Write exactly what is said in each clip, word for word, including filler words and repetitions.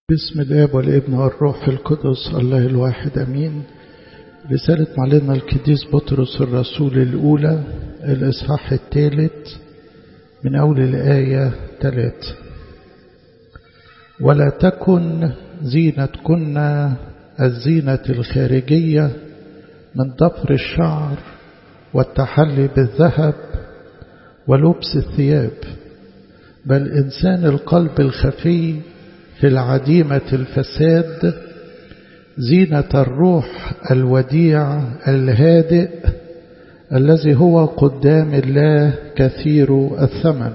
بسم الآب والابن والروح القدس الله الواحد أمين. رسالة معلمنا القديس بطرس الرسول الأولى الإصحاح الثالث من أول الآية ثلاثة. ولا تكن زينتكن الزينة الخارجية من ضفر الشعر والتحلي بالذهب ولبس الثياب، بل إنسان القلب الخفي في العديمة الفساد زينة الروح الوديع الهادئ الذي هو قدام الله كثير الثمن.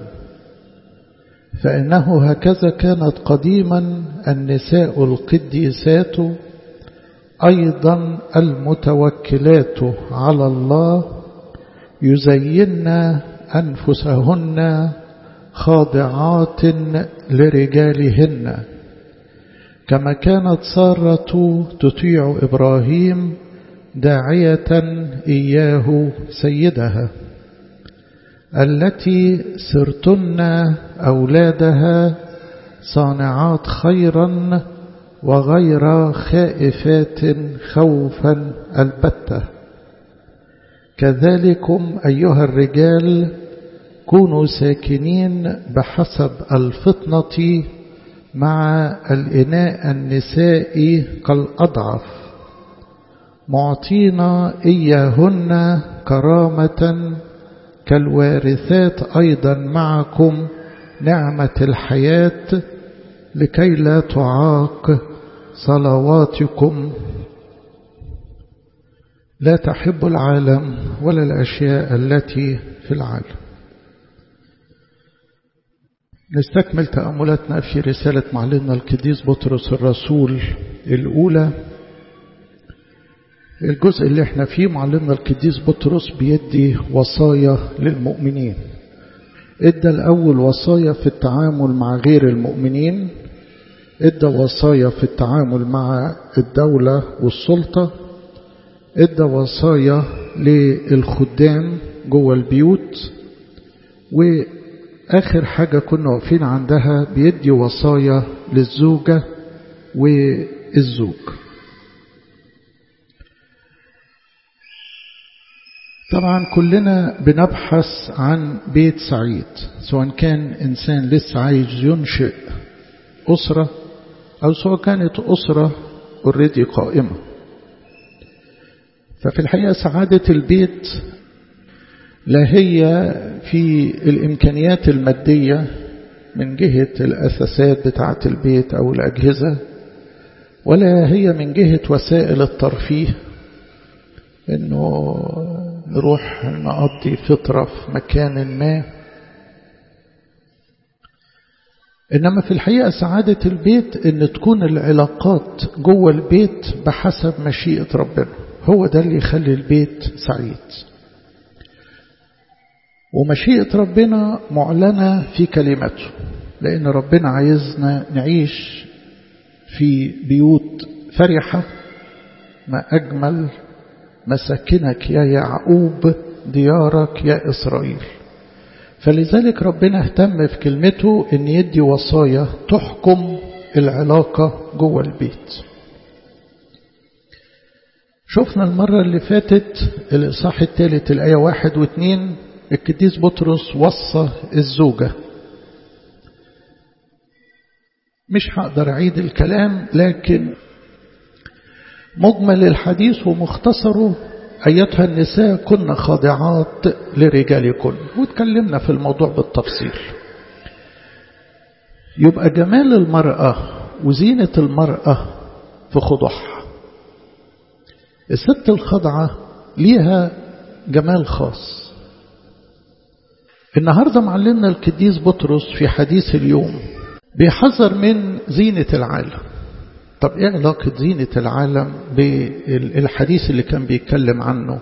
فإنه هكذا كانت قديما النساء القديسات أيضا المتوكلات على الله يزين أنفسهن خاضعات لرجالهن، كما كانت سارة تطيع إبراهيم داعية إياه سيدها، التي سرتن أولادها صانعات خيرا وغير خائفات خوفا البتة. كذلكم أيها الرجال كونوا ساكنين بحسب الفطنة مع الإناء النساء كالأضعف، معطينا إياهن كرامة كالوارثات أيضا معكم نعمة الحياة، لكي لا تعاق صلواتكم. لا تحب العالم ولا الأشياء التي في العالم. نستكمل تأملاتنا في رسالة معلمنا القديس بطرس الرسول الأولى. الجزء اللي احنا فيه معلمنا القديس بطرس بيدي وصايا للمؤمنين. ادى الأول وصايا في التعامل مع غير المؤمنين، ادى وصايا في التعامل مع الدولة والسلطة، ادى وصايا للخدام جوه البيوت، و آخر حاجة كنا واقفين عندها بيدي وصايا للزوجة والزوج. طبعا كلنا بنبحث عن بيت سعيد، سواء كان إنسان لسه عايز ينشئ أسرة أو سواء كانت أسرة اوريدي قائمة. ففي الحقيقة سعادة البيت لا هي في الإمكانيات المادية من جهة الأساسات بتاعة البيت أو الأجهزة، ولا هي من جهة وسائل الترفيه، إنه نروح نقضي فترة في مكان ما. إنما في الحقيقة سعادة البيت إن تكون العلاقات جوه البيت بحسب مشيئة ربنا، هو ده اللي يخلي البيت سعيد. ومشيئة ربنا معلنة في كلمته، لأن ربنا عايزنا نعيش في بيوت فرحة. ما أجمل مساكنك يا يعقوب، ديارك يا إسرائيل. فلذلك ربنا اهتم في كلمته أن يدي وصايا تحكم العلاقة جوه البيت. شفنا المرة اللي فاتت الإصحاح الثالث الآية واحد واثنين، القديس بطرس وصى الزوجة. مش هقدر أعيد الكلام، لكن مجمل الحديث ومختصره: أيتها النساء كن خاضعات لرجالكن. واتكلمنا في الموضوع بالتفصيل. يبقى جمال المرأة وزينة المرأة في خضوعها. الست الخضعة ليها جمال خاص. النهاردة معلمنا القديس بطرس في حديث اليوم بيحذر من زينة العالم. طب ايه علاقة زينة العالم بالحديث اللي كان بيتكلم عنه؟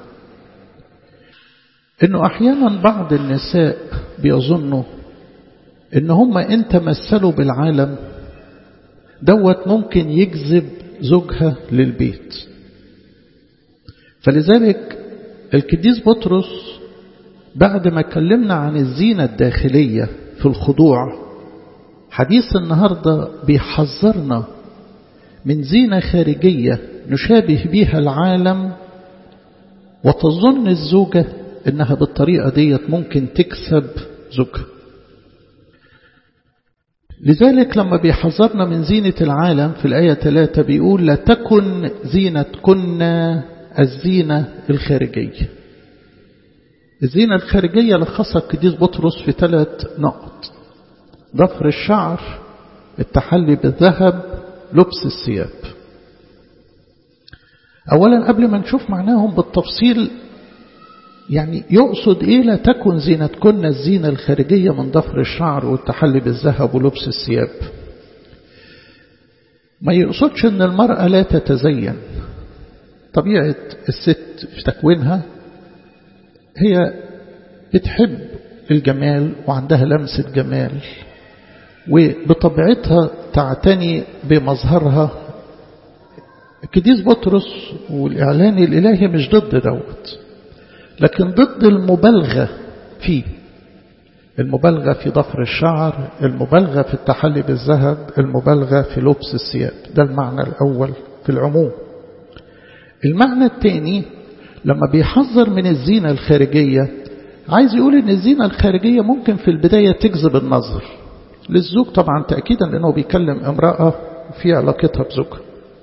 انه احيانا بعض النساء بيظنوا ان هم ان تمثلوا بالعالم دوت ممكن يجذب زوجها للبيت. فلذلك القديس بطرس بعد ما اتكلمنا عن الزينة الداخلية في الخضوع، حديث النهاردة بيحذرنا من زينة خارجية نشابه بها العالم، وتظن الزوجة إنها بالطريقة ديت ممكن تكسب زوجها. لذلك لما بيحذرنا من زينة العالم في الآية ثلاثة بيقول لا تكن زينتكن الزينة الخارجية. الزينة الخارجية لخصها القديس بطرس في ثلاث نقط: ضفر الشعر، التحلي بالذهب، لبس الثياب. أولا قبل ما نشوف معناهم بالتفصيل، يعني يقصد إيه لا تكن زينتكن الزينة الخارجية من ضفر الشعر والتحلي بالذهب ولبس الثياب؟ ما يقصدش أن المرأة لا تتزين. طبيعة الست في تكوينها هي بتحب الجمال وعندها لمسة جمال، وبطبيعتها تعتني بمظهرها. القديس بطرس والإعلان الإلهي مش ضد دوت، لكن ضد المبالغة فيه، المبالغة في ضفر الشعر، المبالغة في التحلي بالذهب، المبالغة في لبس الثياب. ده المعنى الأول في العموم. المعنى الثاني لما بيحذر من الزينة الخارجية، عايز يقول ان الزينة الخارجية ممكن في البداية تجذب النظر للزوج، طبعا تأكيدا لأنه بيكلم امرأة في علاقتها بزوجها.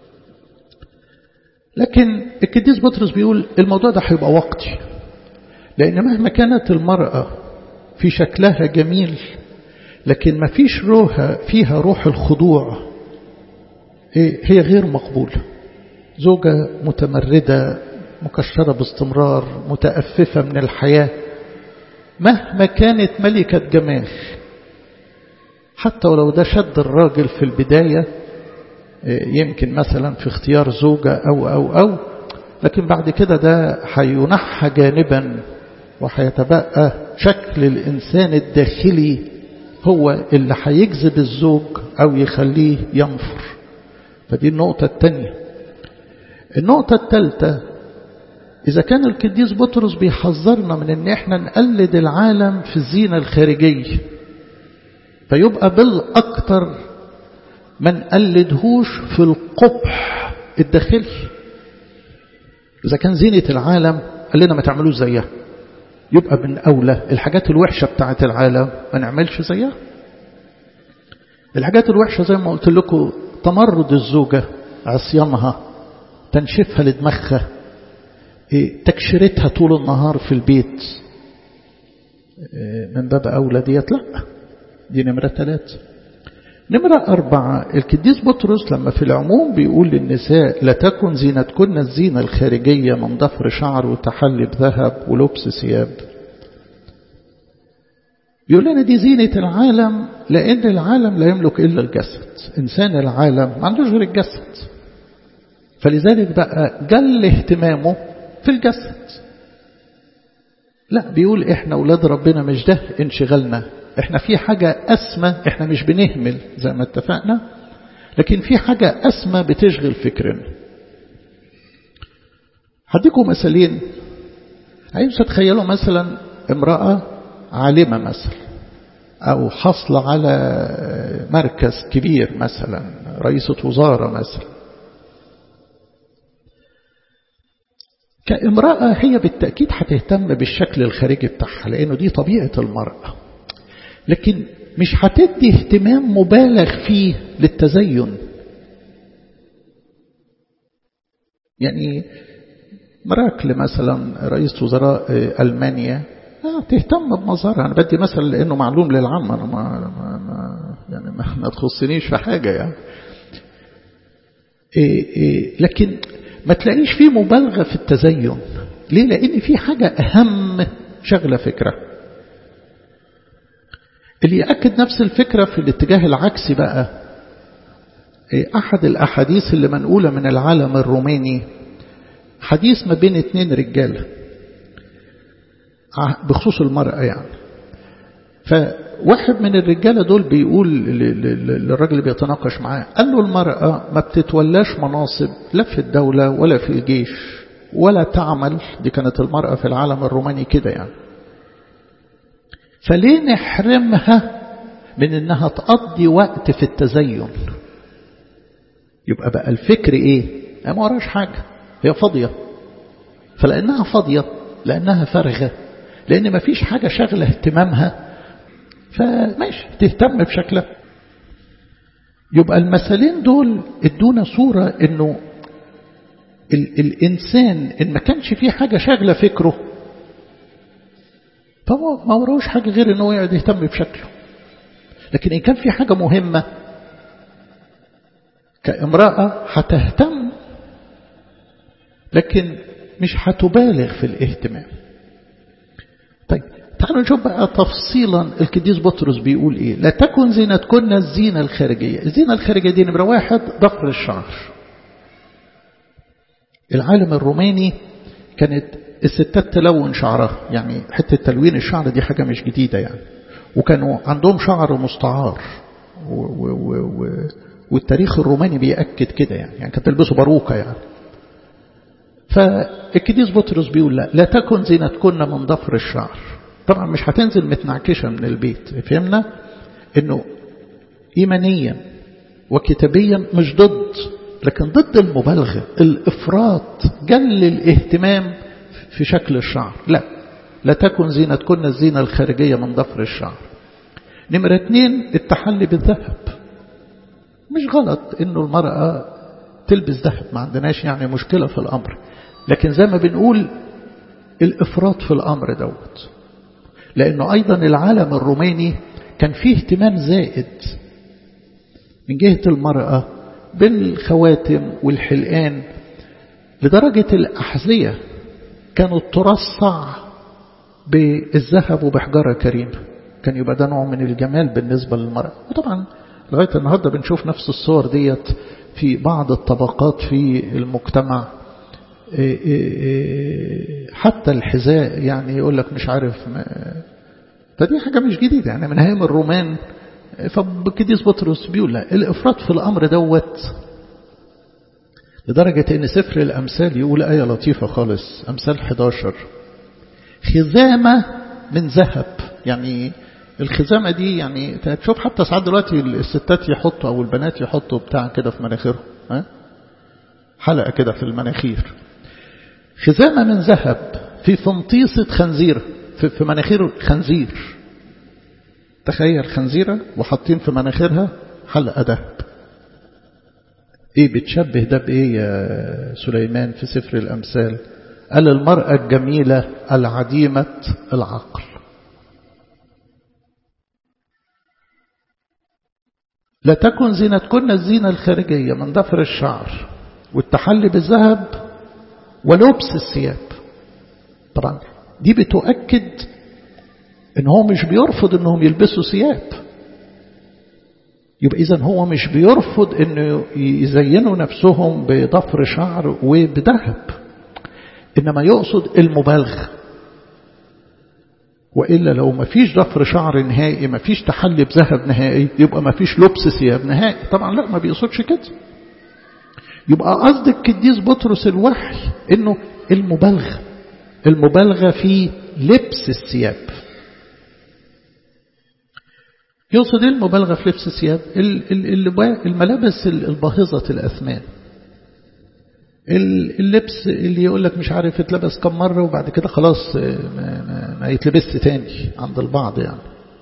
لكن القديس بطرس بيقول الموضوع ده هيبقى وقتي، لأن مهما كانت المرأة في شكلها جميل لكن ما فيش روحها فيها روح الخضوع، هي غير مقبولة. زوجة متمردة مكشرة باستمرار، متأففة من الحياة، مهما كانت ملكة جمال، حتى ولو ده شد الراجل في البداية يمكن مثلا في اختيار زوجة أو أو أو لكن بعد كده ده هينحى جانبا، وهيتبقى شكل الإنسان الداخلي هو اللي هيجذب الزوج أو يخليه ينفر. فدي النقطة الثانية. النقطة الثالثة، إذا كان القديس بطرس بيحذرنا من أن احنا نقلد العالم في الزينة الخارجية، فيبقى بالأكثر ما نقلدهوش في القبح الداخلي. إذا كان زينة العالم قال لنا ما تعملوش زيها، يبقى من أولى الحاجات الوحشة بتاعت العالم ما نعملش زيها. الحاجات الوحشة زي ما قلت لكم، تمرد الزوجة، عصيانها، تنشفها لدماغها، تكشرتها طول النهار في البيت، من باب أولى ديت لا. دي نمرة ثلاثة. نمرة أربعة، القديس بطرس لما في العموم بيقول للنساء لا تكن زينتكن الزينة الخارجية من ضفر شعر وتحلي بذهب ولبس ثياب، بيقول لنا دي زينة العالم، لأن العالم لا يملك إلا الجسد. إنسان العالم ما عندوش غير الجسد، فلذلك بقى جل اهتمامه في الجسد. لا، بيقول احنا أولاد ربنا مش ده انشغلنا، احنا في حاجة أسمى، احنا مش بنهمل زي ما اتفقنا، لكن في حاجة أسمى بتشغل فكرنا. هديكم مثالين. عايز تتخيلوا مثلا امرأة عالمة مثلا، أو حصل على مركز كبير مثلا، رئيسة وزارة مثلا. كامرأة هي بالتأكيد هتهتم بالشكل الخارجي بتاعها، لأنه دي طبيعة المرأة، لكن مش هتدي اهتمام مبالغ فيه للتزين. يعني مراكل مثلا رئيسة وزراء ألمانيا آه تهتم بمظهرها. أنا بدي مثلا لأنه معلوم للعام، أنا ما, ما, ما يعني ما, ما تخصنيش في حاجة يعني. إيه إيه لكن ما تلاقيش فيه مبالغة في التزين. ليه؟ لأن في حاجة أهم شغلة فكرة. اللي يأكد نفس الفكرة في الاتجاه العكسي بقى، أحد الأحاديث اللي منقولة من العالم الروماني، حديث ما بين اتنين رجالة بخصوص المرأة يعني. فواحد من الرجالة دول بيقول للراجل اللي بيتناقش معاه، قال له المرأة ما بتتولاش مناصب لا في الدولة ولا في الجيش ولا تعمل. دي كانت المرأة في العالم الروماني كده يعني. فليه نحرمها من انها تقضي وقت في التزين؟ يبقى بقى الفكر إيه؟ ما وراش حاجة، هي فاضية. فلأنها فاضية، لأنها فارغة، لأن ما فيش حاجة شغلة اهتمامها، فماشي تهتم بشكلها. يبقى المثلين دول ادونا صورة انه ال الانسان ان ما كانش فيه حاجة شغلة فكره فهو ما وراهوش حاجة غير انه يقعد يهتم بشكله. لكن ان كان في حاجة مهمة كامرأة هتهتم، لكن مش هتبالغ في الاهتمام. طيب تعالوا نشوف بقى تفصيلا القديس بطرس بيقول ايه. لا تكن زينتكن الزينة الخارجية. الزينة الخارجية دي نمرة واحد ضفر الشعر. العالم الروماني كانت الستات تلون شعرها، يعني حتة تلوين الشعر دي حاجة مش جديدة يعني، وكانوا عندهم شعر مستعار و و و و والتاريخ الروماني بيأكد كده يعني، يعني كانت تلبسوا باروكة يعني. فالقديس بطرس بيقول لا لا تكن زينتكن من ضفر الشعر. طبعا مش هتنزل متنعكشة من البيت، فهمنا انه ايمانيا وكتابيا مش ضد، لكن ضد المبالغة الافراط جل الاهتمام في شكل الشعر. لا لا تكن زينتكن الزينة الخارجية من ضفر الشعر. نمرة اتنين التحلي بالذهب. مش غلط انه المرأة تلبس ذهب، ما عندناش يعني مشكلة في الامر، لكن زي ما بنقول الافراط في الامر دوت. لأنه أيضا العالم الروماني كان فيه اهتمام زائد من جهة المرأة بالخواتم والحلقان، لدرجة الأحذية كانوا ترصع بالذهب وبحجارة كريمة، كان يبقى ده نوع من الجمال بالنسبة للمرأة. وطبعا لغاية النهاردة بنشوف نفس الصور ديت في بعض الطبقات في المجتمع. حتى الحذاء يعني يقول لك مش عارف ما، فدي حاجة مش جديدة يعني من أيام الرومان. فالقديس بطرس بيقول لا الإفراط في الأمر دوت، لدرجة أن سفر الأمثال يقول آية لطيفة خالص، أمثال حداشر، خزامة من ذهب. يعني الخزامة دي يعني تشوف حتى ساعات دلوقتي الستات يحطوا أو البنات يحطوا بتاع كده في مناخيرهم، حلقة كده في المناخير، خزامة من ذهب في فنطيسة خنزير، في, في مناخير خنزير. تخيل خنزيرة وحاطين في مناخيرها حلقة ذهب. ايه بتشبه ده بايه يا سليمان في سفر الأمثال؟ قال المرأة الجميلة العديمة العقل. لا تكن زينتكن الزينة الخارجية من ضفر الشعر والتحلي بالذهب ولبس الثياب. طبعا دي بتؤكد ان هو مش بيرفض انهم يلبسوا ثياب، يبقى اذا هو مش بيرفض انه يزينوا نفسهم بضفر شعر وبذهب، انما يقصد المبالغة. وإلا لو ما فيش ضفر شعر نهائي، ما فيش تحلي بذهب نهائي، يبقى ما فيش لبس ثياب نهائي. طبعا لا، ما بيقصدش كده. يبقى قصد القديس بطرس الوحي انه المبالغة المبالغة في لبس الثياب. يقصد ايه المبالغة في لبس الثياب؟ الملابس الباهظة الأثمان، اللبس اللي يقول لك مش عارف يتلبس كم مرة وبعد كده خلاص ما, ما, ما يتلبس تاني عند البعض يعني.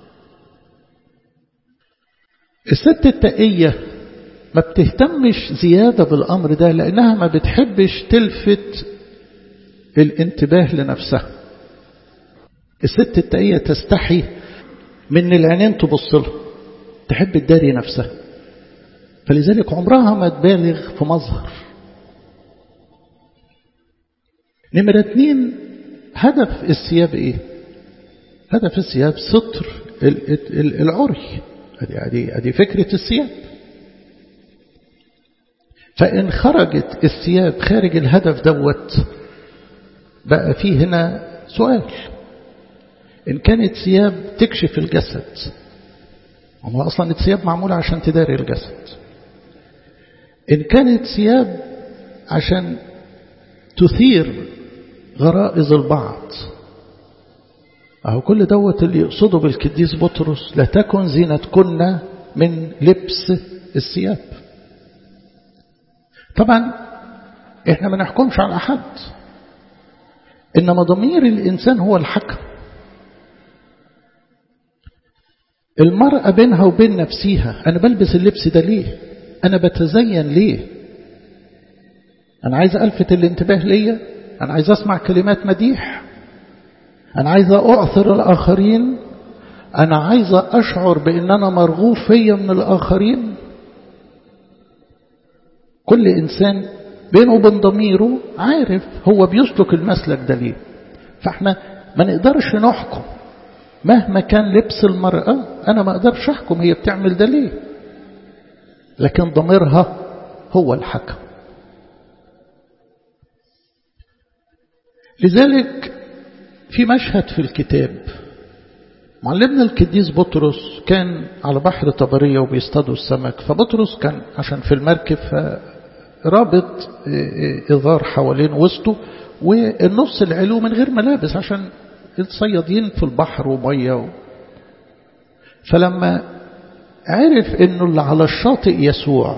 الست التقية ما بتهتمش زيادة بالأمر ده، لأنها ما بتحبش تلفت الانتباه لنفسها. الست التقية تستحي من العينين تبص لها، تحب تداري نفسها، فلذلك عمرها ما تبالغ في مظهر. نمرة اتنين، هدف الثياب ايه؟ هدف الثياب ستر العري. ادي ادي فكرة الثياب. فإن خرجت الثياب خارج الهدف دوت، بقى فيه هنا سؤال. إن كانت ثياب تكشف الجسد، هو أصلا الثياب معمولة عشان تداري الجسد. إن كانت ثياب عشان تثير غرائز البعض، أهو كل دوت اللي يقصده بالقديس بطرس لا تكن زينتكن من لبس الثياب. طبعا احنا ما نحكمش على أحد، إنما ضمير الإنسان هو الحكم. المرأة بينها وبين نفسها، أنا بلبس اللبس ده ليه؟ أنا بتزين ليه؟ أنا عايز ألفت الانتباه ليا؟ أنا عايز أسمع كلمات مديح؟ أنا عايز أعثر الآخرين؟ أنا عايز أشعر بأن أنا مرغوب فيا من الآخرين؟ كل إنسان بينه وبين ضميره عارف هو بيسلك المسلك ده ليه. فإحنا ما نقدرش نحكم مهما كان لبس المرأة، أنا ما أقدرش أحكم هي بتعمل ده ليه، لكن ضميرها هو الحكم. لذلك في مشهد في الكتاب، معلمنا القديس بطرس كان على بحر طبرية وبيصطادوا السمك، فبطرس كان عشان في المركب رابط إظار حوالين وسطه والنص العلو من غير ملابس عشان الصيادين في البحر ومية و... فلما عرف انه اللي على الشاطئ يسوع،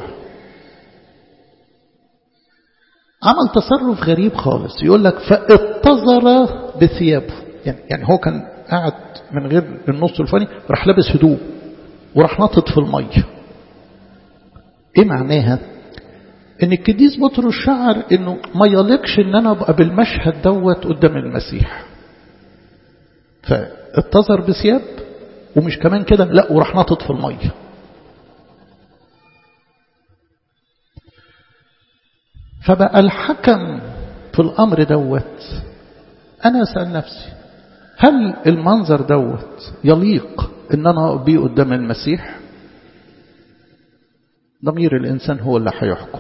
عمل تصرف غريب خالص، يقول لك فاتزر بثيابه. يعني, يعني هو كان قاعد من غير النص الفاني، راح لابس هدوم وراح نطط في المية. ايه معناها؟ ان القديس بطرس شعر انه ما يليقش ان انا ابقى بالمشهد دوت قدام المسيح، فاتزر بثياب ومش كمان كده، لا وراح نطط في المية. فبقى الحكم في الأمر دوت. أنا أسأل نفسي، هل المنظر دوت يليق إن أنا بيه قدام المسيح؟ ضمير الإنسان هو اللي هيحكم.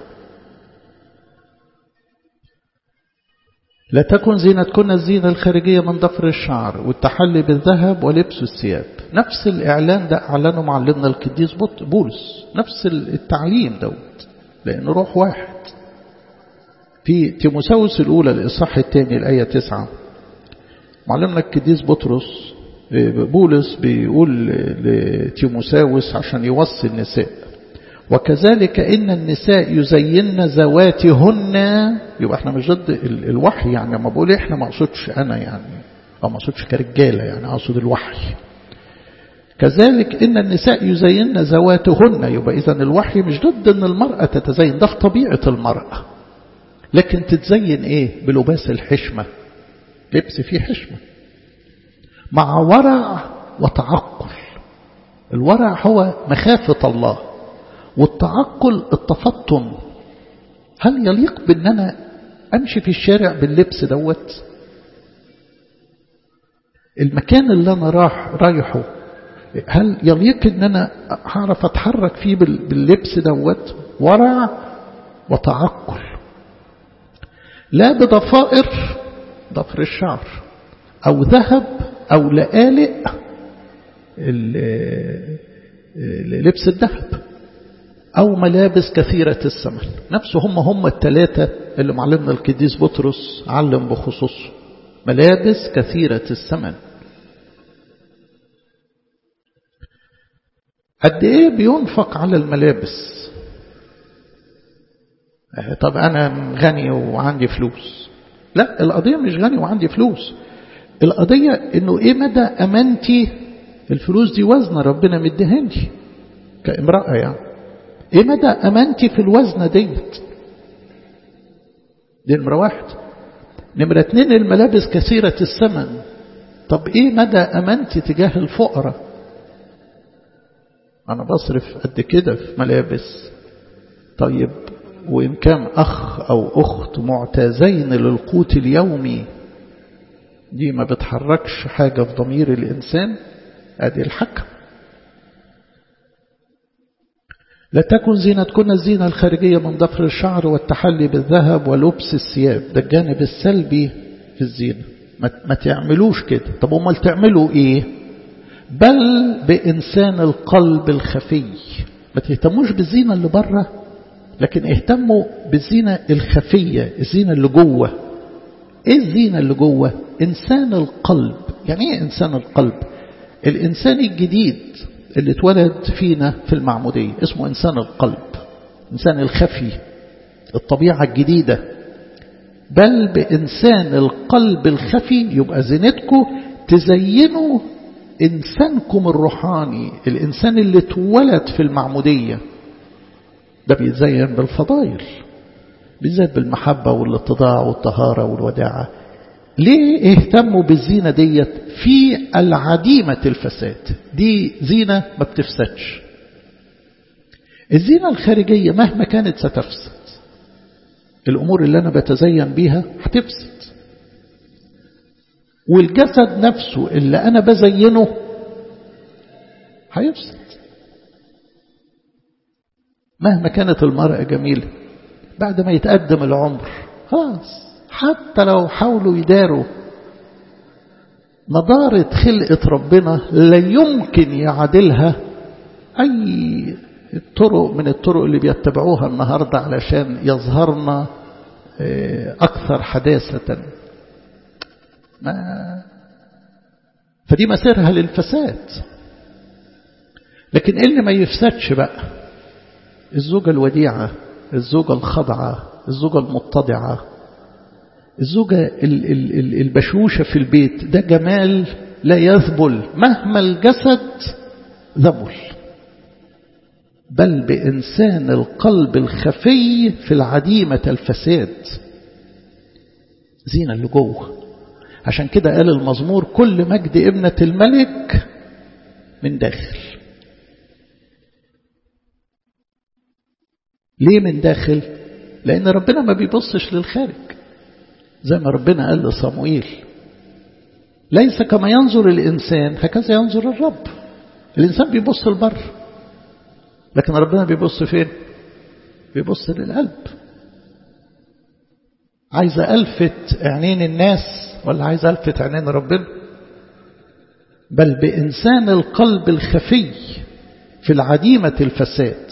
لا تكن زينتكن الزينة الخارجية من ضفر الشعر والتحلي بالذهب ولبس الثياب. نفس الإعلان ده أعلنه معلمنا القديس بولس، نفس التعليم دوت، لأنه روح واحد. في تيموثاوس الأولى الإصحاح الثاني الآية تسعة، معلمنا القديس بطرس بولس بيقول لتيموثاوس عشان يوصي النساء: وكذلك إن النساء يزين ذواتهن. يبقى احنا مش ضد الوحي، يعني ما بقول احنا ما اقصدش انا يعني، او ما اقصدش كرجاله يعني، اقصد الوحي. كذلك إن النساء يزين ذواتهن، يبقى إذن الوحي مش ضد ان المرأة تتزين، ده في طبيعة المرأة، لكن تتزين ايه؟ بلباس الحشمة، لبس فيه حشمة مع ورع وتعقل. الورع هو مخافة الله، والتعقل التفطن. هل يليق بأن أنا أمشي في الشارع باللبس دوت؟ المكان اللي أنا راح رايحه هل يليق أن أنا أعرف أتحرك فيه باللبس دوت؟ ورع وتعقل، لا بضفائر ضفر الشعر أو ذهب أو لآلئ لبس الذهب أو ملابس كثيرة الثمن. نفسه هم هم الثلاثة اللي معلمنا القديس بطرس علم بخصوصه، ملابس كثيرة الثمن. قد إيه بينفق على الملابس؟ طب أنا غني وعندي فلوس. لا، القضية مش غني وعندي فلوس، القضية إنه إيه مدى أمانتي. الفلوس دي وزن ربنا مدهني كامرأة، يعني إيه مدى أمانتي في الوزن ديت؟ دي نمرة واحد. نمرة اتنين، الملابس كثيرة الثمن. طب إيه مدى أمانتي تجاه الفقراء؟ أنا بصرف قد كده في ملابس، طيب وإن كان أخ أو أخت معتازين للقوت اليومي، دي ما بتحركش حاجة في ضمير الإنسان. أدي الحكم. لا تكن زينتكن الزينة الخارجية من ضفر الشعر والتحلي بالذهب ولبس الثياب. ده الجانب السلبي في الزينة، ما تعملوش كده. طب امال تعملوا ايه؟ بل بإنسان القلب الخفي. ما تهتموش بالزينة اللي بره، لكن اهتموا بالزينة الخفية، الزينة اللي جوه. ايه الزينة اللي جوه؟ إنسان القلب. يعني ايه إنسان القلب؟ الإنسان الجديد اللي اتولد فينا في المعمودية اسمه إنسان القلب، إنسان الخفي الطبيعة الجديدة. بل بإنسان القلب الخفي، يبقى زينتكم تزينوا إنسانكم الروحاني، الإنسان اللي اتولد في المعمودية ده بيتزين بالفضائل، بيتزين بالمحبة والاتضاع والطهارة والوداعة. ليه اهتموا بالزينة ديت؟ في العديمة الفساد، دي زينة ما بتفسدش. الزينة الخارجية مهما كانت ستفسد، الأمور اللي أنا بتزين بيها هتفسد، والجسد نفسه اللي أنا بزينه هيفسد. مهما كانت المرأة جميلة بعد ما يتقدم العمر خلاص، حتى لو حاولوا يداروا نضارة خلقة ربنا لا يمكن يعادلها أي طرق من الطرق اللي بيتبعوها النهاردة علشان يظهرنا أكثر حداثة. ما فدي مسيرها للفساد. لكن اللي ما يفسدش بقى الزوجة الوديعة، الزوجة الخضعة، الزوجة المتضعة، الزوجة البشوشة في البيت، ده جمال لا يذبل مهما الجسد ذبل. بل بإنسان القلب الخفي في العديمة الفساد، زينة اللي جوه. عشان كده قال المزمور كل مجد ابنة الملك من داخل. ليه من داخل؟ لأن ربنا ما بيبصش للخارج، زي ما ربنا قال لصموئيل ليس كما ينظر الإنسان هكذا ينظر الرب. الإنسان بيبص البر، لكن ربنا بيبص فين؟ بيبص للقلب. عايز ألفت عينين الناس ولا عايز ألفت عينين ربنا؟ بل بإنسان القلب الخفي في العديمة الفساد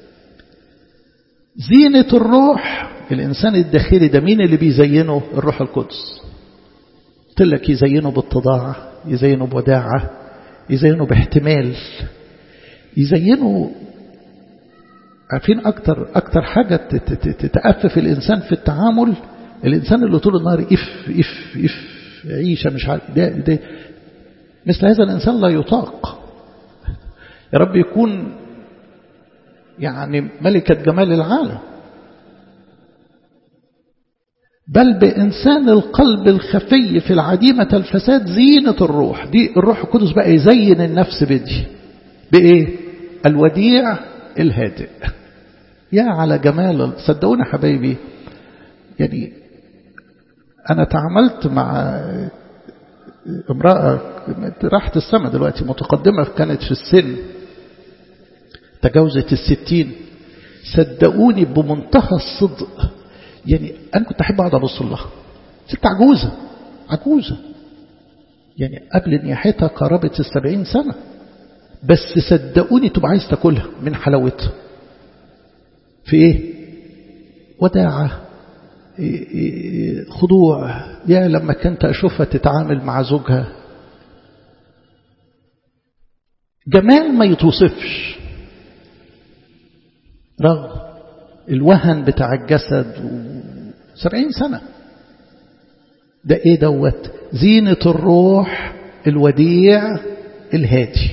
زينة الروح. الإنسان الداخلي ده مين اللي بيزينه؟ الروح القدس. قلت لك يزينه باتضاع، يزينه بوداعة، يزينه باحتمال، يزينه. عارفين أكتر أكتر حاجة تتأفف الإنسان في التعامل؟ الإنسان اللي طول النهار إف إف إف عيشة مش عارف ده, ده مثل هذا الإنسان لا يطاق. يا رب يكون يعني ملكة جمال العالم. بل بإنسان القلب الخفي في العديمة الفساد زينة الروح. دي الروح القدس بقى يزين النفس بدي بإيه؟ الوديع الهادئ. يا على جمال. صدقوني حبايبي، يعني أنا تعاملت مع امرأة راحت السماء دلوقتي، متقدمة كانت في السن، تجاوزت الستين. صدقوني بمنتهى الصدق، يعني أنا كنت أحب أقعد أبص لها. ست عجوزة عجوزة يعني قبل نياحتها قرابة السبعين سنة، بس صدقوني تبقى عايز تاكلها من حلاوتها. في إيه؟ وداعة، خضوع. يا لما كنت أشوفها تتعامل مع زوجها جمال ما يتوصفش، رغم الوهن بتاع الجسد وسبعين سنة. ده ايه دوت؟ زينة الروح الوديع الهادي.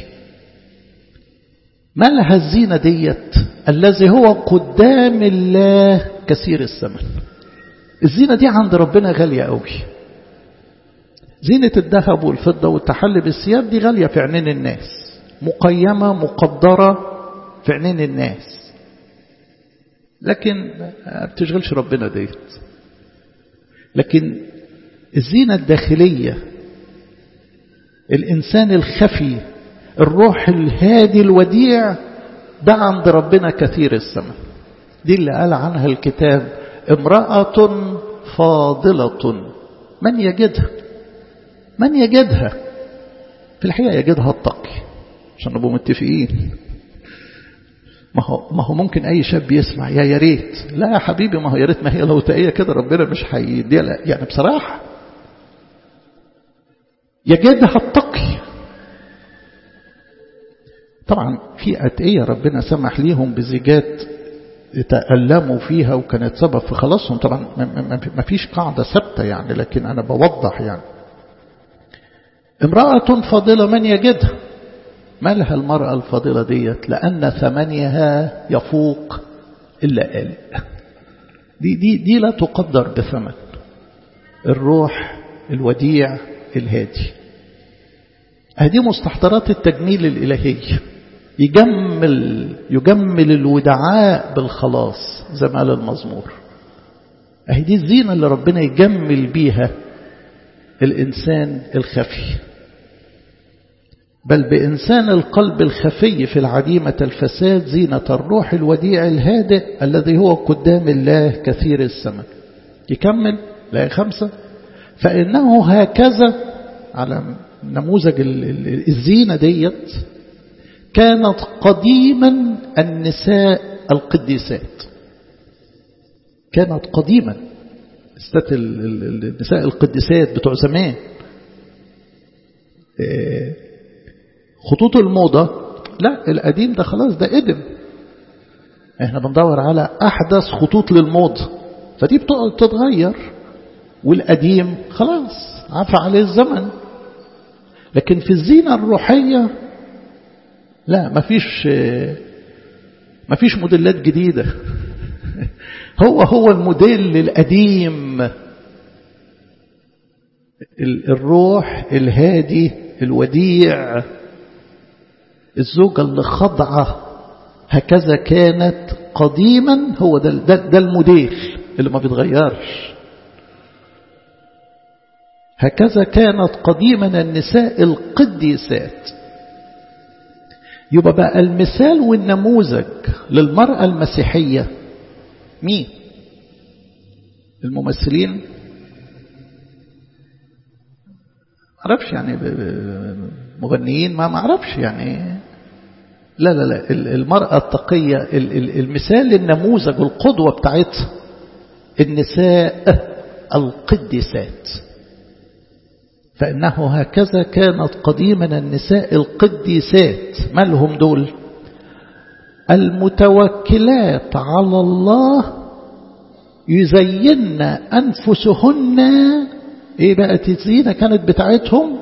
ما لها الزينة ديت؟ الذي هو قدام الله كثير الثمن. الزينة دي عند ربنا غالية قوي. زينة الذهب والفضة والتحلي بالثياب دي غالية في عينين الناس، مقيمة مقدرة في عينين الناس، لكن ما بتشغلش ربنا ديت. لكن الزينة الداخلية، الإنسان الخفي، الروح الهادي الوديع، ده عند ربنا كثير الثمن. دي اللي قال عنها الكتاب امرأة فاضلة من يجدها. من يجدها؟ في الحقيقة يجدها التقي، عشان نبقوا متفقين. ما هو ما هو ممكن أي شاب يسمع يا يا ريت. لا يا حبيبي، ما هو يا ريت ما هي لو تقية كده ربنا مش هيديها. يعني بصراحة يجدها التقي. طبعا في أتقية ربنا سمح ليهم بزيجات تألموا فيها وكانت سبب في خلاصهم. طبعا ما فيش قاعدة ثابتة يعني، لكن أنا بوضح يعني. امرأة فاضلة من يجدها؟ مالها المرأة الفاضلة ديت؟ لأن ثمنها يفوق إلا قال. دي, دي, دي لا تقدر بثمن. الروح الوديع الهادي، هذه مستحضرات التجميل الإلهي. يجمل يجمل الودعاء بالخلاص زي ما قال المزمور. اهي دي الزينة اللي ربنا يجمل بيها الإنسان الخفي. بل بإنسان القلب الخفي في العديمة الفساد زينة الروح الوديع الهادئ الذي هو قدام الله كثير الثمن. يكمل لا خمسة، فإنه هكذا على نموذج الزينة ديت كانت قديما النساء القديسات. كانت قديما استات النساء القديسات بتوع زمان. خطوط الموضة لا، القديم ده خلاص ده قدم، احنا بندور على احدث خطوط للموضة، فدي بتتغير والقديم خلاص عفى عليه الزمن. لكن في الزينة الروحية لا، مفيش مفيش موديلات جديدة. هو هو الموديل القديم، الروح الهادي الوديع، الزوجة اللي خضعة. هكذا كانت قديما، هو ده, ده, ده الموديل اللي ما بيتغيرش. هكذا كانت قديما النساء القديسات. يبقى بقى المثال والنموذج للمرأة المسيحية مين؟ الممثلين؟ معرفش يعني، مغنيين ما معرفش يعني. لا لا لا، المرأة التقية المثال النموذج القدوة بتاعتها النساء القديسات. فإنه هكذا كانت قديما النساء القديسات. ما لهم دول؟ المتوكلات على الله يزين أنفسهن. إيه بقى الزينة كانت بتاعتهم؟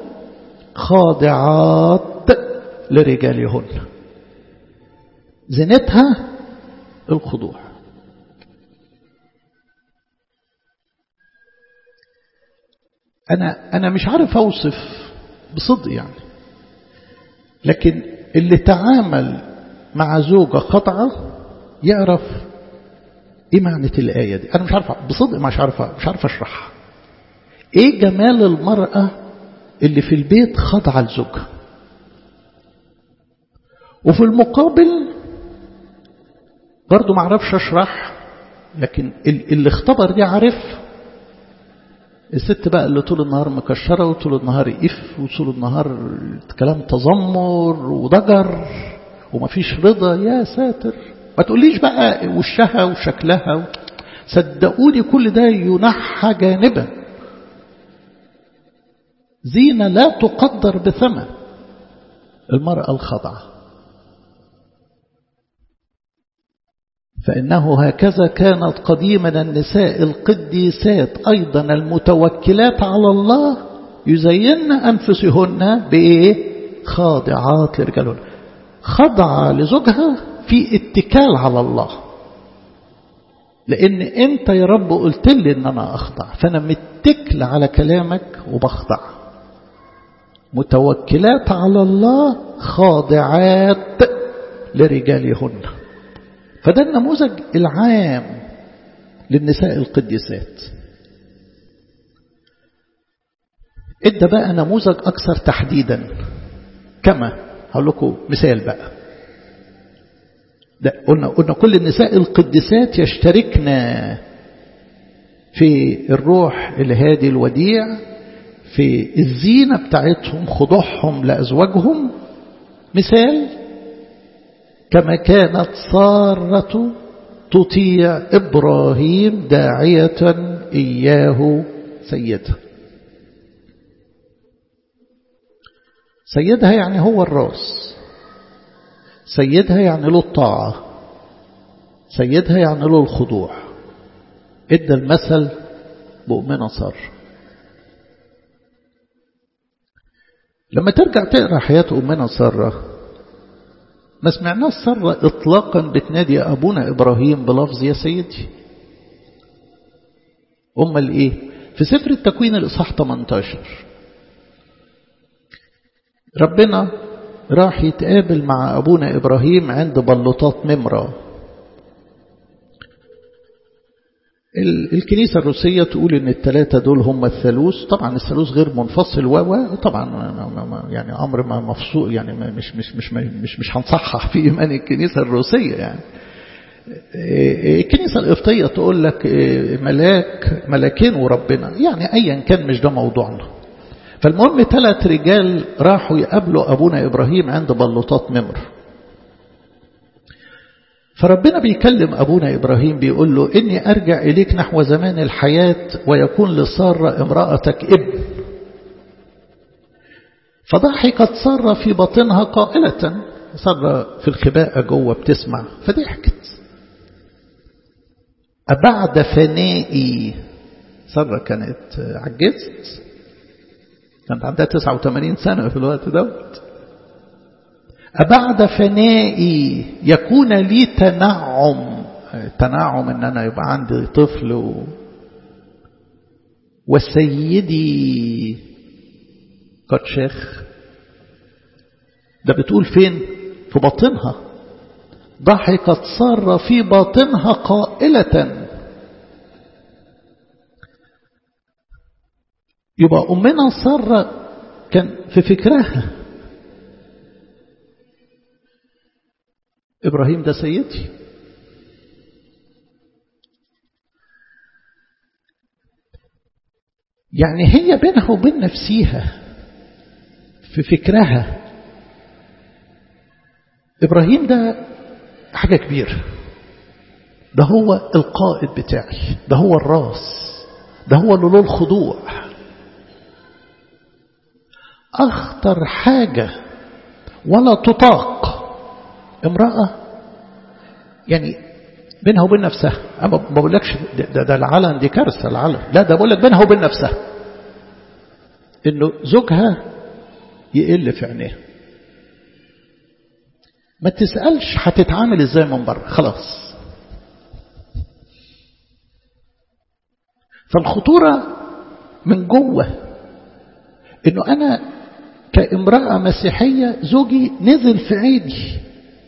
خاضعات لرجالهن. زينتها الخضوع. أنا أنا مش عارف أوصف بصدق يعني، لكن اللي تعامل مع زوجة خاضعة يعرف إيه معنى الآية دي. أنا مش عارف بصدق، مش عارف مش عارف أشرحها. إيه جمال المرأة اللي في البيت خاضعة لزوجها، وفي المقابل برضو ما عرفش أشرح، لكن اللي اختبر دي عارف. الست بقى اللي طول النهار مكشرة وطول النهار إف وطول النهار كلام تذمر وضجر ومفيش رضا، يا ساتر. ما تقوليش بقى وشها وشكلها، صدقوني كل ده ينحى جانبا. زينة لا تقدر بثمن المرأة الخاضعة. فإنه هكذا كانت قديما النساء القديسات أيضا المتوكلات على الله يزين أنفسهن بإيه؟ خاضعات لرجالهن. خضع لزوجها في اتكال على الله، لأن أنت يا رب قلت لي أن أنا أخضع، فأنا متكل على كلامك وبخضع. متوكلات على الله خاضعات لرجالهن. فده النموذج العام للنساء القديسات. ادى بقى نموذج أكثر تحديدا. كما هقول لكم مثال بقى. ده قلنا قلنا كل النساء القديسات يشتركن في الروح الهادي الوديع، في الزينة بتاعتهم، خضوعهم لأزواجهم. مثال كما كانت سارة تطيع إبراهيم داعية إياه سيدها. سيدها يعني هو الراس، سيدها يعني له الطاعة، سيدها يعني له الخضوع. ادى المثل بأمنا سارة. لما ترجع تقرأ حياة أمنا سارة ما سمعناش سارة إطلاقا بتنادي أبونا إبراهيم بلفظ يا سيدي. أمال إيه؟ في سفر التكوين الإصحاح ثمانية عشر ربنا راح يتقابل مع أبونا إبراهيم عند بلوطات ممرة. الكنيسة الروسية تقول إن الثلاثة دول هم الثالوث. طبعا الثالوث غير منفصل و طبعا يعني أمر ما مفصول يعني مش مش مش مش مش هنصحح في إيمان الكنيسة الروسية. يعني الكنيسة القبطية تقول لك ملاك ملاكين وربنا، يعني أيا كان مش ده موضوعنا. فالمهم ثلاث رجال راحوا يقابلوا أبونا إبراهيم عند بلوطات ممر. فربنا بيكلم أبونا إبراهيم بيقول له إني أرجع إليك نحو زمان الحياة ويكون لسارة امرأتك ابن. فضحكت سارة في بطنها قائلة، سارة في الخباء جوه بتسمع فضحكت. أبعد فنائي، سارة كانت عجزت، كانت عندها تسعة وثمانين سنة في الوقت دوت. أبعد فنائي يكون لي تنعم، تنعم ان انا يبقى عندي طفل و... وسيدي قد شيخ. ده بتقول فين؟ في باطنها. ضحكت سارة في باطنها قائلة. يبقى أمنا سارة كان في فكرها إبراهيم ده سيدي. يعني هي بينها وبين نفسيها في فكرها إبراهيم ده حاجة كبيرة، ده هو القائد بتاعي، ده هو الراس، ده هو اللي له الخضوع. أخطر حاجة ولا تطاق امرأة يعني بينها وبين نفسها. أما ما بقولكش ده, ده العلن دي كارثة العلن، لا ده بقولك بينها وبين نفسها إنه زوجها يقل في عينيها. ما تسألش هتتعامل ازاي من بره، خلاص. فالخطورة من جوه إنه أنا كامرأة مسيحية زوجي نزل في عيني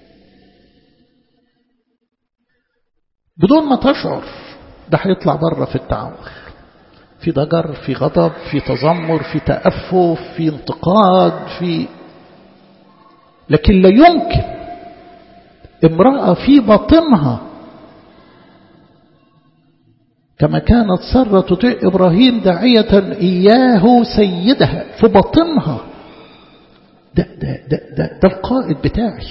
بدون ما تشعر، ده هيطلع بره في التعامل، في ضجر، في غضب، في تذمر، في تأفف، في انتقاد، في لكن لا يمكن امرأة في باطنها كما كانت سارة تطيع إبراهيم داعية إياه سيدها في باطنها. ده, ده, ده, ده, ده القائد بتاعي.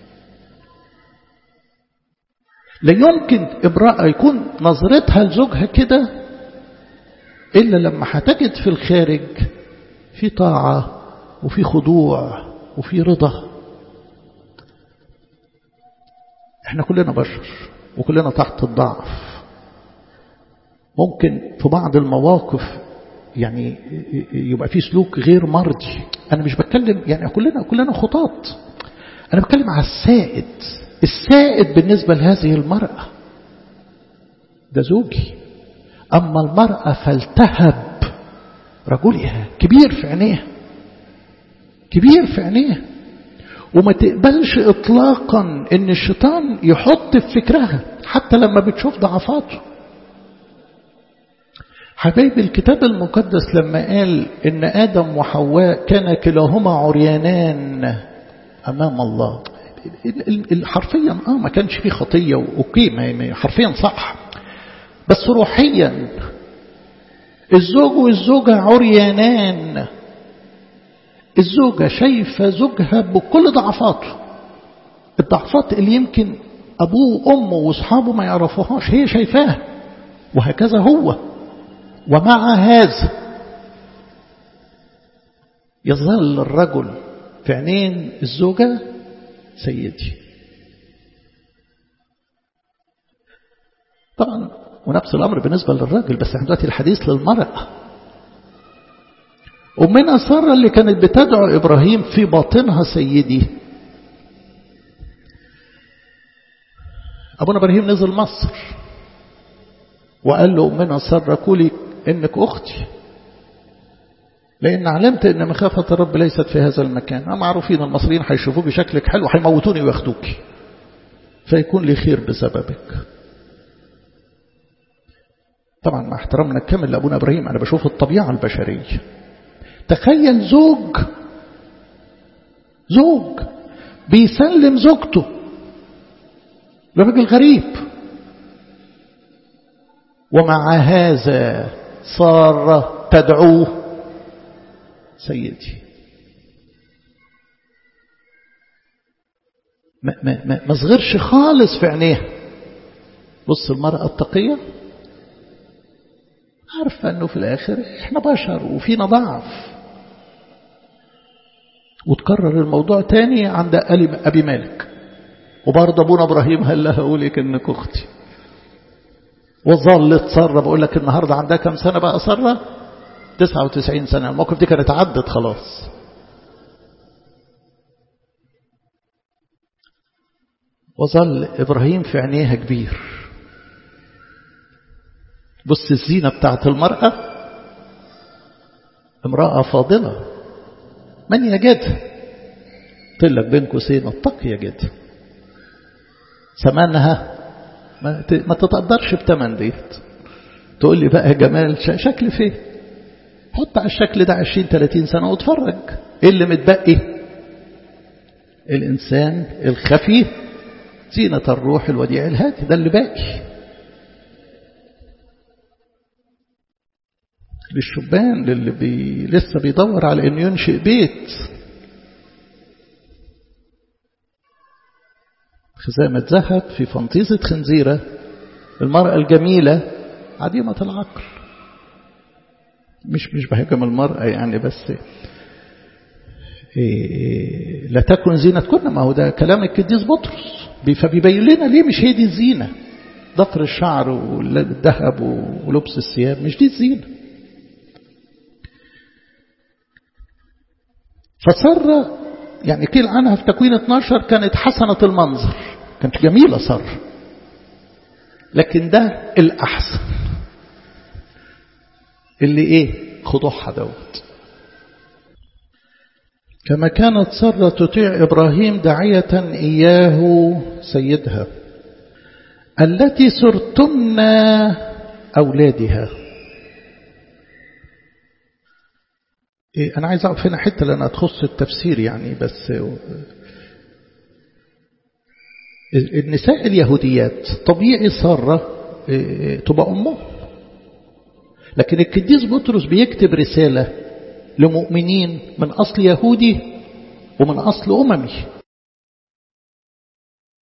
لا يمكن امرأة يكون نظرتها لزوجها كده إلا لما هتجد في الخارج في طاعة وفي خضوع وفي رضا. احنا كلنا بشر وكلنا تحت الضعف. ممكن في بعض المواقف يعني يبقى في سلوك غير مرضي. أنا مش بتكلم يعني كلنا كلنا خطاط، أنا بتكلم على السائد. السائد بالنسبة لهذه المرأة ده زوجي. أما المرأة فالتهب رجلها، كبير في عينيها، كبير في عينيها، وما تقبلش إطلاقا إن الشيطان يحط في فكرها حتى لما بتشوف ضعفاته. حبايب الكتاب المقدس لما قال إن آدم وحواء كان كلاهما عريانان أمام الله، حرفيا آه ما كانش فيه خطية وأوكي، حرفيا صح، بس روحيا الزوج والزوجة عريانان. الزوجة شايفة زوجها بكل ضعفاته، الضعفات اللي يمكن أبوه وأمه وأصحابه ما يعرفوهاش هي شايفاها، وهكذا هو. ومع هذا يظل الرجل في عينين الزوجة سيدي. طبعا ونفس الأمر بالنسبة للراجل، بس احنا دلوقتي الحديث للمرأة. أمنا سارة اللي كانت بتدعو إبراهيم في باطنها سيدي. أبونا إبراهيم نزل مصر وقال له أمنا سارة قولي إنك أختي، لأن علمت إن مخافة الرب ليست في هذا المكان. هم معروفين المصريين هيشوفوك بشكلك حلو هيموتوني وياخدوك، فيكون لي خير بسببك. طبعا مع احترامنا الكامل لأبونا إبراهيم، أنا بشوف الطبيعة البشرية. تخيل زوج زوج بيسلم زوجته لراجل غريب، ومع هذا سارة تدعوه سيدي. ما, ما, ما, ما صغرش خالص في عينيها. بص المرأة التقية عارفة أنه في الآخر إحنا بشر وفينا ضعف. وتكرر الموضوع تاني عند أبي مالك، وبرضه أبونا إبراهيم هل لها أقولك إنك أختي. وظلت سارة، بقول لك النهاردة عندها كم سنة بقى سارة؟ تسعة وتسعين سنة. الموقف دي كانت عدت خلاص. وظل إبراهيم في عينيها كبير. بص الزينة بتاعت المرأة، امرأة فاضلة من يجدها؟ قلت بين قوسين التقي يجدها. ثمنها ما تتقدرش بتمن ديت. تقول لي بقى جمال شكل فين؟ حط على الشكل ده عشرين ثلاثين سنة واتفرج ايه اللي متبقي. الإنسان الخفي زينة الروح الوديع الهادي، ده اللي باقي. للشبان للي بي لسه بيدور على انه ينشئ بيت، خزامة ذهب في فنطيزة خنزيرة. المرأة الجميلة عديمة العقل. مش مش بهجم المرأة يعني، بس إيه لا تكن زينتكن. ما هو ده كلام القديس بطرس، فبيبين لنا ليه مش هي دي الزينة. ضفر الشعر والذهب ولبس الثياب مش دي الزينة. فسارة يعني قيل عنها في تكوين اثناشر كانت حسنة المنظر، كانت جميلة سارة، لكن ده الأحسن اللي ايه خضوعها دوت. كما كانت سارة تطيع إبراهيم داعية إياه سيدها التي سرتن أولادها. إيه أنا عايز أعرف هنا حتة لأنها تخص التفسير يعني، بس النساء اليهوديات طبيعي سارة إيه تبقى أمه، لكن القديس بطرس بيكتب رسالة لمؤمنين من أصل يهودي ومن أصل أممي.